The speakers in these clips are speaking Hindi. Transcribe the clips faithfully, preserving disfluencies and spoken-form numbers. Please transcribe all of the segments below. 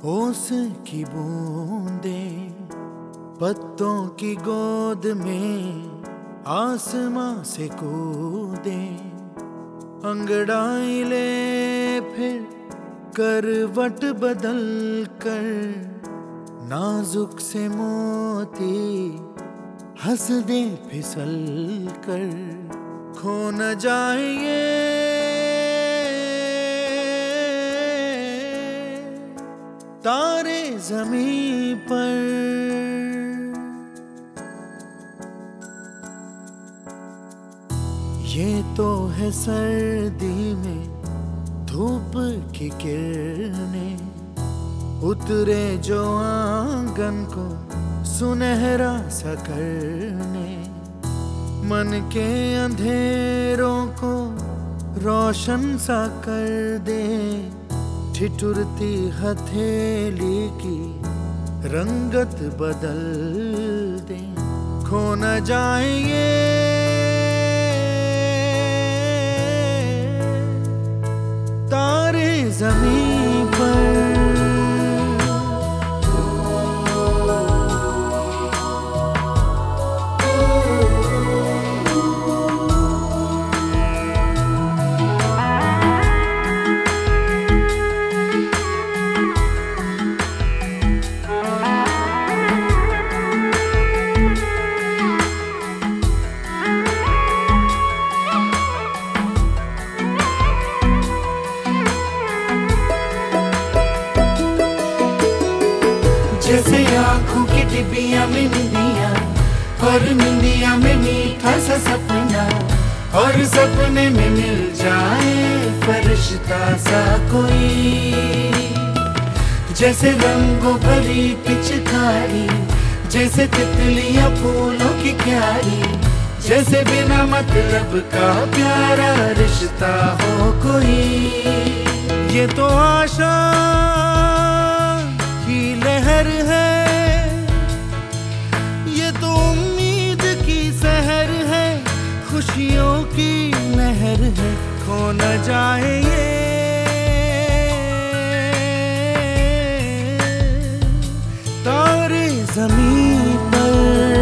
ओस की बूंदें पत्तों की गोद में आसमां से कूदे, अंगड़ाई ले फिर करवट बदल कर, नाजुक से मोती हंस दे फिसल कर, खो न जाए ये तारे ज़मीं पर। ये तो है सर्दी में धूप की किरणें, उतरे जो आंगन को सुनहरा सा करने, मन के अंधेरों को रोशन सा कर दे, ठिठुरती हथेली की रंगत बदल दे, खो न जाए ये तारे ज़मीं पर। जैसे आँखों की डिबिया में निंदिया, और निंदिया में मीठा सा सपना, और सपने में मिल जाए फरिश्ता सा कोई। जैसे रंगों भरी पिचकारी, जैसे तितलियां फूलों की क्यारी, जैसे बिना मतलब का प्यारा रिश्ता हो कोई। ये तो आशा की लहर है, ये तो उम्मीद की सहर है, खुशियों की लहर है, खो न जाए ये तारे ज़मीं पर।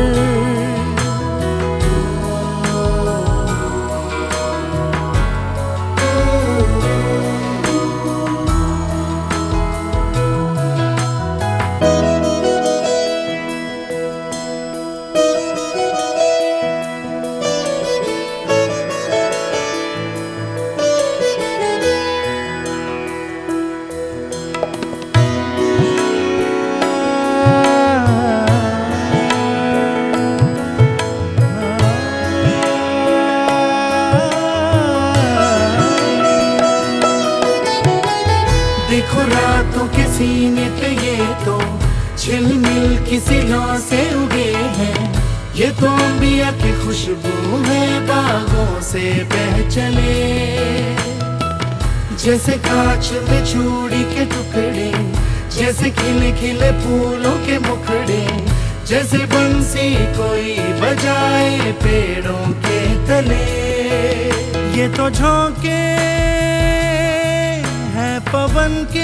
देखो रातों के सीने पे ये तो झिलमिल की सिलों से उगे हैं, ये तो अंबिया की खुशबू है बागों से बह चले। जैसे कांच में चूड़ी के टुकड़े, जैसे खिले खिले फूलों के मुखड़े, जैसे बंसी कोई बजाए पेड़ों के तले। ये तो झोंके पवन के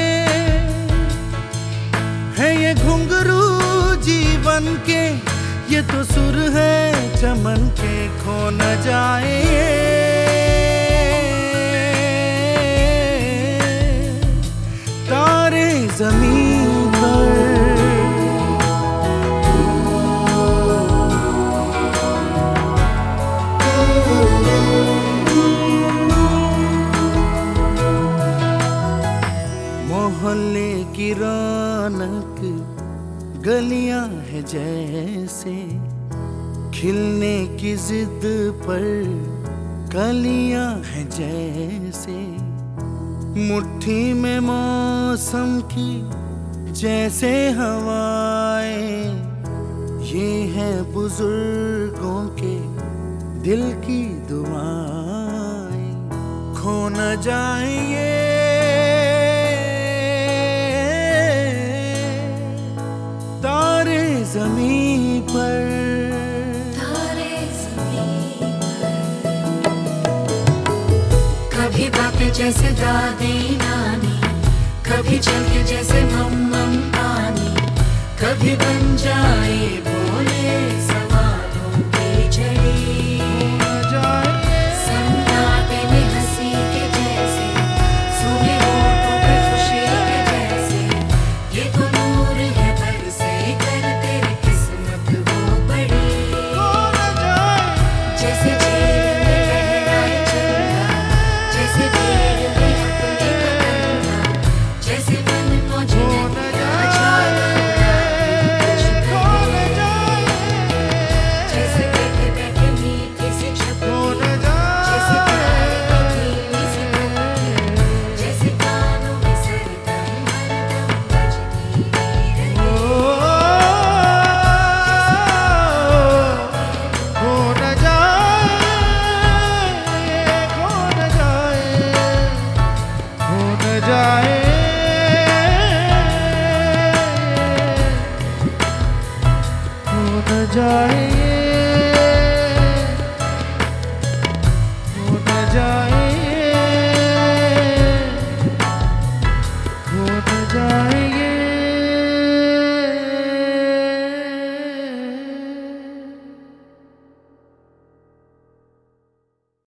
है, ये घुंघरू जीवन के, ये तो सुर है चमन के, खो न जाए तारे ज़मीं पर। मोहल्ले की रौनक गलियां है जैसे, खिलने की जिद पर कलियां है जैसे, मुट्ठी में मौसम की जैसे हवाएं, ये है बुजुर्गों के दिल की दुआएं, खो न जाए ये तारे ज़मीं पर। तारे ज़मीं पर। कभी बातें जैसे दादी नानी, कभी चल के जैसे मम्मा कभी बन जाए बोले सवालों की झड़ी, सन्नाटे में हंसी के जैसे, सूखे होठों पे खुशी के जैसे, ये तो नूर है बरसे कर तेरी किस्मत वो बड़ी। जैसे झील में लहराए चंदा, जैसे भीड़ में अपने का कंधा, जैसे मन मौज नदियाँ झालर उड़ाती तुझ पे, जैसे बैठे बैठे मीठी सी छपकी, जैसे गाए धीमी सी धमकी, जैसे कानों में सरगम हरदम बजती रहे। खो न जाए, खो न जाए, खो न जाए, खो न जाए।